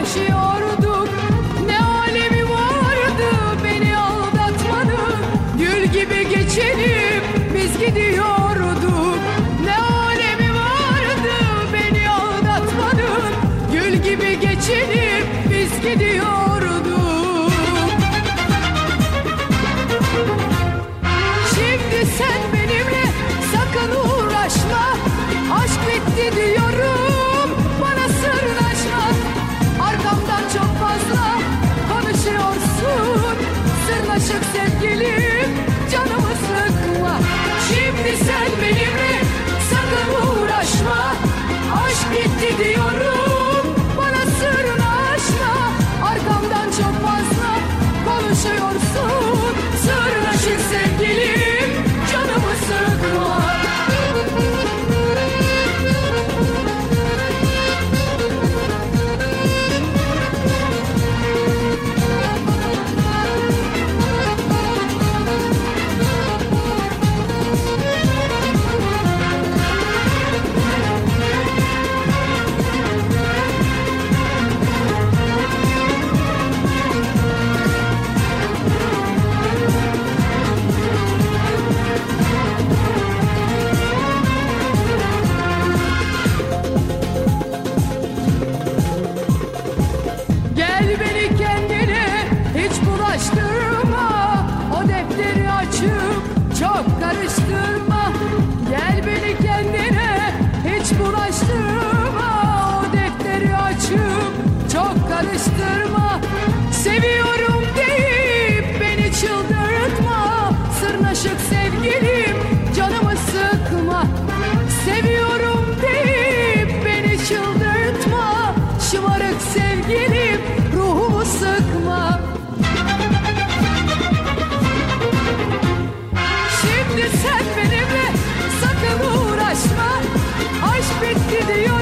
konuşuyorduk. Ne alemi vardı beni aldatmanın. Gül gibi geçinip biz gidiyorduk. Ne alemi vardı beni aldatmanın. Gül gibi geçinip biz gidiyorduk. Şimdi sen benimle sakın uğraşma. Aşk bitti diyorum, bana sırnaşma. Arkamdan çok fazla konuşuyorsun. Sırnaşık sevgilim, canımı sıkma. Şimdi sen benimle sakın uğraşma. Aşk bitti diyorum, bana sırnaşma. Arkamdan çok fazla konuşuyorsun. Sırnaşık sevgilim, canımı sıkma. Gel beni kendine hiç bulaştırma. O defteri açıp çok karıştırma. Gel beni kendine hiç bulaştırma. O defteri açıp çok karıştırma. Seviyorum deyip beni çıldırtma. Sırnaşık sevgilim, canımı sıkma. Seviyorum deyip beni çıldırtma. Şımarık sevgilim, ruhumu sıkma. Şimdi sen benimle sakın uğraşma. Aşk bitti diyor.